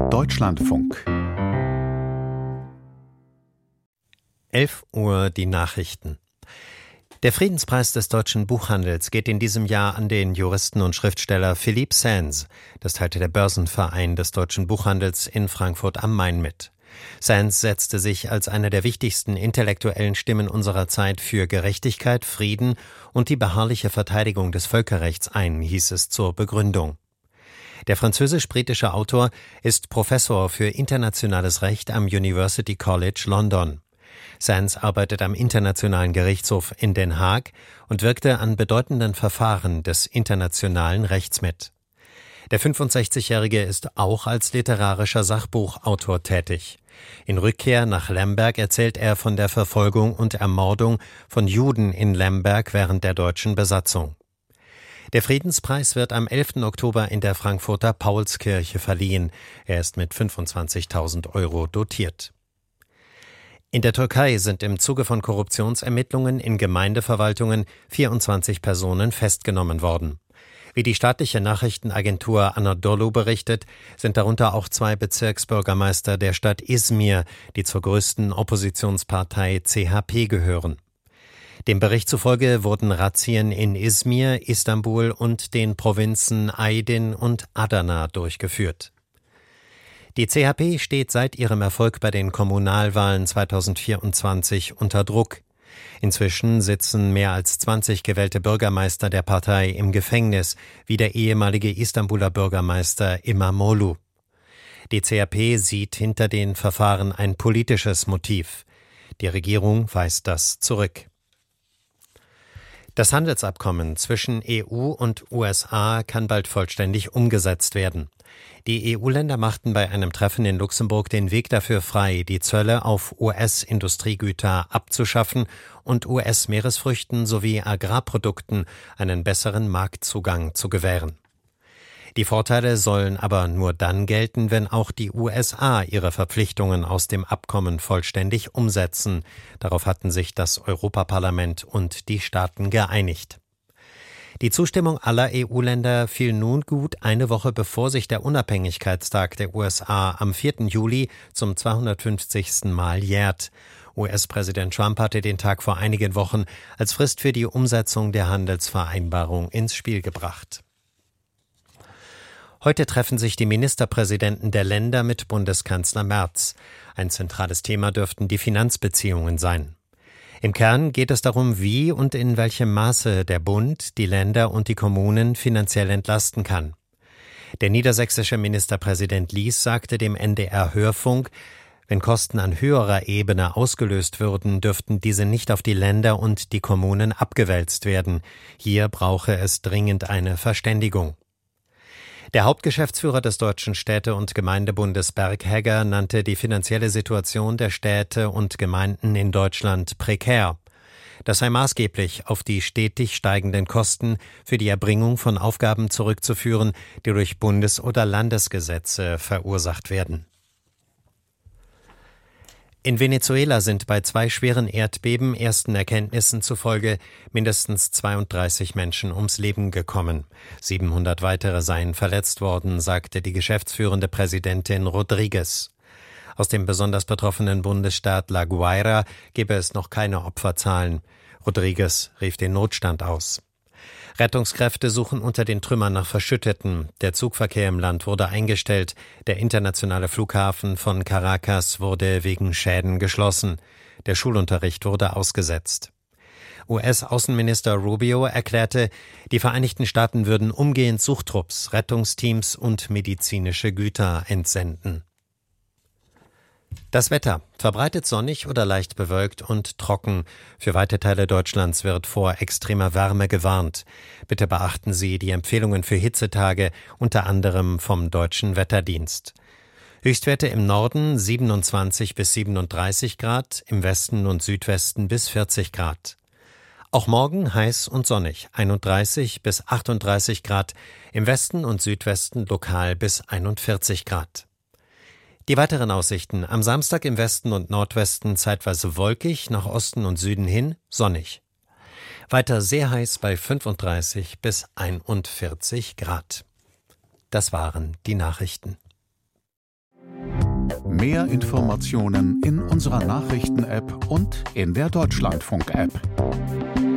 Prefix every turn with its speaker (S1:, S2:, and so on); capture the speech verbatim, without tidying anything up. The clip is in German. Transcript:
S1: Deutschlandfunk.
S2: elf Uhr die Nachrichten. Der Friedenspreis des deutschen Buchhandels geht in diesem Jahr an den Juristen und Schriftsteller Philippe Sands. Das teilte der Börsenverein des deutschen Buchhandels in Frankfurt am Main mit. Sands setzte sich als eine der wichtigsten intellektuellen Stimmen unserer Zeit für Gerechtigkeit, Frieden und die beharrliche Verteidigung des Völkerrechts ein, hieß es zur Begründung. Der französisch-britische Autor ist Professor für internationales Recht am University College London. Sands arbeitet am Internationalen Gerichtshof in Den Haag und wirkte an bedeutenden Verfahren des internationalen Rechts mit. Der fünfundsechzigjährige ist auch als literarischer Sachbuchautor tätig. In Rückkehr nach Lemberg erzählt er von der Verfolgung und Ermordung von Juden in Lemberg während der deutschen Besatzung. Der Friedenspreis wird am elften Oktober in der Frankfurter Paulskirche verliehen. Er ist mit fünfundzwanzigtausend Euro dotiert. In der Türkei sind im Zuge von Korruptionsermittlungen in Gemeindeverwaltungen vierundzwanzig Personen festgenommen worden. Wie die staatliche Nachrichtenagentur Anadolu berichtet, sind darunter auch zwei Bezirksbürgermeister der Stadt Izmir, die zur größten Oppositionspartei C H P gehören. Dem Bericht zufolge wurden Razzien in Izmir, Istanbul und den Provinzen Aydin und Adana durchgeführt. Die C H P steht seit ihrem Erfolg bei den Kommunalwahlen zweitausendvierundzwanzig unter Druck. Inzwischen sitzen mehr als zwanzig gewählte Bürgermeister der Partei im Gefängnis, wie der ehemalige Istanbuler Bürgermeister İmamoğlu. Die C H P sieht hinter den Verfahren ein politisches Motiv. Die Regierung weist das zurück. Das Handelsabkommen zwischen E U und U S A kann bald vollständig umgesetzt werden. Die E U-Länder machten bei einem Treffen in Luxemburg den Weg dafür frei, die Zölle auf U S-Industriegüter abzuschaffen und U S-Meeresfrüchten sowie Agrarprodukten einen besseren Marktzugang zu gewähren. Die Vorteile sollen aber nur dann gelten, wenn auch die U S A ihre Verpflichtungen aus dem Abkommen vollständig umsetzen. Darauf hatten sich das Europaparlament und die Staaten geeinigt. Die Zustimmung aller E U-Länder fiel nun gut eine Woche bevor sich der Unabhängigkeitstag der U S A am vierten Juli zum zweihundertfünfzigsten Mal jährt. U S-Präsident Trump hatte den Tag vor einigen Wochen als Frist für die Umsetzung der Handelsvereinbarung ins Spiel gebracht. Heute treffen sich die Ministerpräsidenten der Länder mit Bundeskanzler Merz. Ein zentrales Thema dürften die Finanzbeziehungen sein. Im Kern geht es darum, wie und in welchem Maße der Bund, die Länder und die Kommunen finanziell entlasten kann. Der niedersächsische Ministerpräsident Lies sagte dem N D R-Hörfunk, wenn Kosten an höherer Ebene ausgelöst würden, dürften diese nicht auf die Länder und die Kommunen abgewälzt werden. Hier brauche es dringend eine Verständigung. Der Hauptgeschäftsführer des Deutschen Städte- und Gemeindebundes Berghegger nannte die finanzielle Situation der Städte und Gemeinden in Deutschland prekär. Das sei maßgeblich auf die stetig steigenden Kosten für die Erbringung von Aufgaben zurückzuführen, die durch Bundes- oder Landesgesetze verursacht werden. In Venezuela sind bei zwei schweren Erdbeben ersten Erkenntnissen zufolge mindestens zweiunddreißig Menschen ums Leben gekommen. siebenhundert weitere seien verletzt worden, sagte die geschäftsführende Präsidentin Rodriguez. Aus dem besonders betroffenen Bundesstaat La Guaira gebe es noch keine Opferzahlen. Rodriguez rief den Notstand aus. Rettungskräfte suchen unter den Trümmern nach Verschütteten. Der Zugverkehr im Land wurde eingestellt. Der internationale Flughafen von Caracas wurde wegen Schäden geschlossen. Der Schulunterricht wurde ausgesetzt. U S-Außenminister Rubio erklärte, die Vereinigten Staaten würden umgehend Suchtrupps, Rettungsteams und medizinische Güter entsenden. Das Wetter: verbreitet sonnig oder leicht bewölkt und trocken. Für weite Teile Deutschlands wird vor extremer Wärme gewarnt. Bitte beachten Sie die Empfehlungen für Hitzetage, unter anderem vom Deutschen Wetterdienst. Höchstwerte im Norden siebenundzwanzig bis siebenunddreißig Grad, im Westen und Südwesten bis vierzig Grad. Auch morgen heiß und sonnig, einunddreißig bis achtunddreißig Grad, im Westen und Südwesten lokal bis einundvierzig Grad. Die weiteren Aussichten: am Samstag im Westen und Nordwesten zeitweise wolkig, nach Osten und Süden hin sonnig. Weiter sehr heiß bei fünfunddreißig bis einundvierzig Grad. Das waren die Nachrichten.
S1: Mehr Informationen in unserer Nachrichten-App und in der Deutschlandfunk-App.